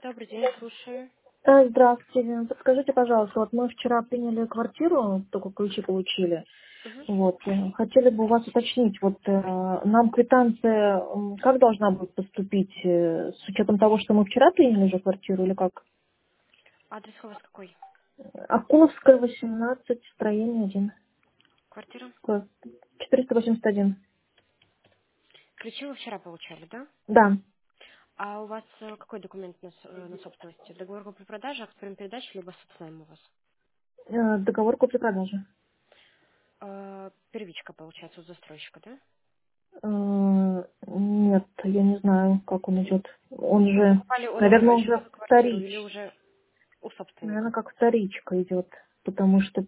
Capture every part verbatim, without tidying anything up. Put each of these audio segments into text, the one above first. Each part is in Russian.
Добрый день, слушаю. Э, Здравствуйте. Подскажите, пожалуйста, вот мы вчера приняли квартиру, только ключи получили. Мгм. Вот. э, Хотели бы у вас уточнить, вот э, нам квитанция м, как должна будет поступить, э, с учетом того, что мы вчера приняли уже квартиру, или как? Адрес у вас какой? Акуловская, восемнадцать, строение один, Квартира? четыреста восемьдесят один. Ключи вы вчера получали, да? Да, А у вас э, какой документ на, с- э, на собственности? Договор купли-продажи, акт передачи, либо собственный у вас? э, договор купли-продажи. Э, первичка, получается, у застройщика, да? Э, Нет, я не знаю, как он идет. Он Вы же, покупали у наверное, уже застройщика квартиру или вторич. уже у Наверное, собственника? как вторичка идет, потому что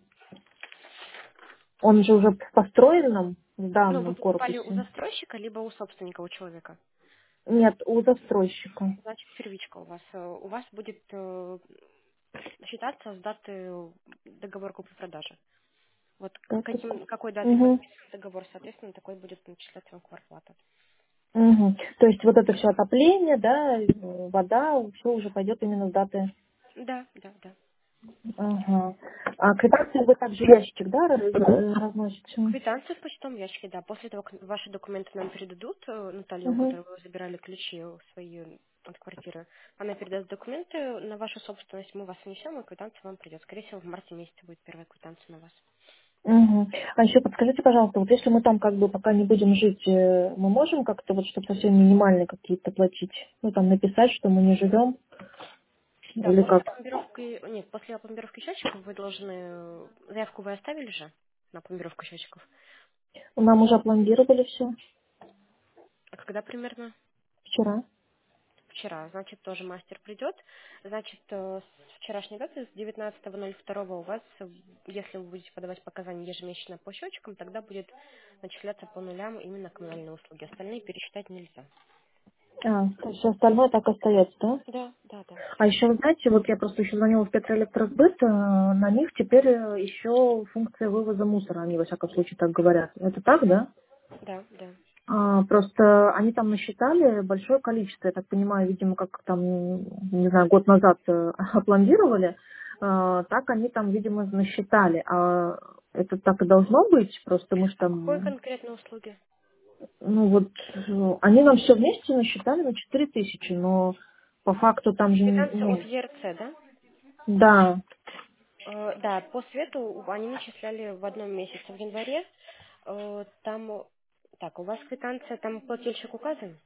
он же уже в построенном в Ну, вы данном покупали у корпусе. застройщика, либо у собственника, у человека? Нет, у застройщика. Значит, первичка у вас. Э, У вас будет э, считаться с даты договора купли-продажи. Вот Да, тут- каким, какой датой Мгм. подписан договор, соответственно, такой будет начисляться вам квартплата. Мгм. То есть вот это все отопление, да, э, вода, все уже пойдет именно с даты. Да, да, да. Ага. А квитанцию вы также ящик, да, раз- э, разносите? Квитанция в почтовом ящике, да. После того, как ваши документы нам передадут, э, Наталья, у Угу. которой вы забирали ключи свои от квартиры, она передаст документы на вашу собственность, мы вас внесем, и квитанция вам придет. Скорее всего, в марте месяце будет первая квитанция на вас. Угу. А еще подскажите, пожалуйста, вот если мы там как бы пока не будем жить, э, мы можем как-то вот чтобы совсем минимальные какие-то платить? Ну там написать, что мы не живем Да, или после как? опломбировки, нет, после опломбировки счетчиков вы должны, э, заявку вы оставили же на опломбировку счетчиков. Нам уже опломбировали все А когда примерно? вчера. Вчера, значит, тоже мастер придет. Значит, э, с вчерашней даты, с девятнадцатого ноль второго у вас, э, если вы будете подавать показания ежемесячно по счетчикам, тогда будет начисляться по нулям именно коммунальные услуги. Остальные пересчитать нельзя. А, то есть всё остальное так остается, да? Да, да, да. А еще, вы знаете, вот я просто еще звонила в Петроэлектросбыт, э, на них теперь э, еще функция вывоза мусора, они во всяком случае так говорят. Это так, Мгм. да? Да, да. А, просто они там насчитали большое количество, я так понимаю, видимо, как там, не знаю, год назад э, опломбировали, э, так они там, видимо, насчитали. А это так и должно быть, просто мы же А какой там, конкретно услуги? ну вот, э, они нам все вместе насчитали на четыре тысячи, но по факту там же, Квитанция от ну, ЕРЦ, да? да. Э, да, по свету они начисляли в одном месяце, в январе. Э, там, так, у вас квитанция, там плательщик указан?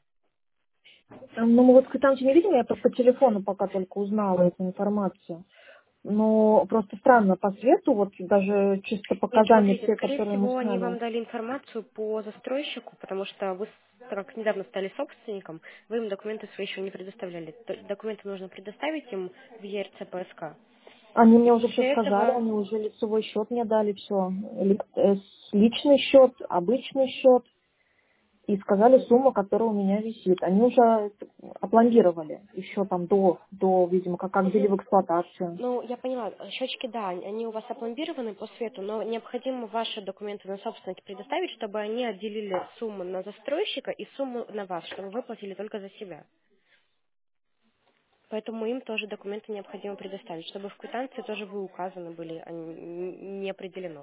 Ну, мы вот квитанцию не видим, я по, по телефону пока только узнала эту информацию. Но просто странно, по свету, вот даже чисто Нет, показания смотрите, те, скорее которые мы всего, они сняли. вам дали информацию по застройщику, потому что вы, с- так как недавно стали собственником, вы им документы свои еще не предоставляли. Т- Документы нужно предоставить им в ЕРЦ ПСК. Они И мне уже все после сказали, этого, они уже лицевой счет мне дали, все. Личный счет, обычный счет. И сказали сумму, которая у меня висит. Они уже опломбировали еще там до, до, видимо, как, как ввели Мгм. в эксплуатацию. ну, я поняла, счетчики, да, они у вас опломбированы по свету, но необходимо ваши документы на собственность предоставить, чтобы они отделили сумму на застройщика и сумму на вас, чтобы вы платили только за себя. Поэтому им тоже документы необходимо предоставить, чтобы в квитанции тоже вы указаны были, а не не определено.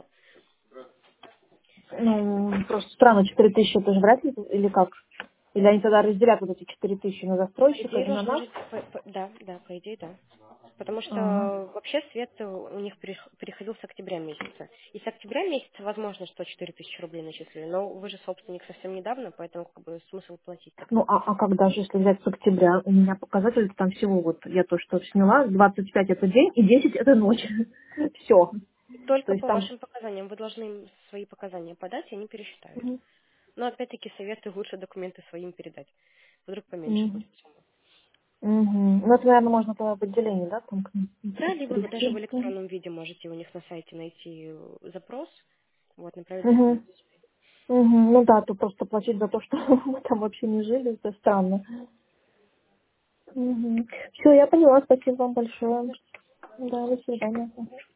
Ну, просто странно, четыре тысячи это же вряд ли, или как? Или они тогда разделят вот эти четыре тысячи на По застройщика идее и на должны нас? жить, по- по- да, да, по идее, да. Потому что А, вообще свет у них перех- переходил с октября месяца. И с октября месяца возможно, что четыре тысячи рублей начислили, но вы же собственник совсем недавно, поэтому как бы смысл платить тогда. ну, а, а когда же, если взять с октября, у меня показатель там всего, вот я то, что сняла, двадцать пять это день и десять это ночь. Все. То Только есть по там... вашим показаниям. Вы должны им свои показания подать, и они пересчитают. Мгм. Но опять-таки советую лучше документы своим передать. Вдруг поменьше Мгм. будет сумма. Мгм. Ну, это, наверное, можно по в отделении, да, там к ним Да, при- либо вы даже в прийти. Мгм. электронном виде можете у них на сайте найти э, запрос, вот, направить Мгм. документы. Мгм. Ну да, то просто платить за то, что мы там вообще не жили, это странно. Все, я поняла, спасибо вам большое. Да, до свидания.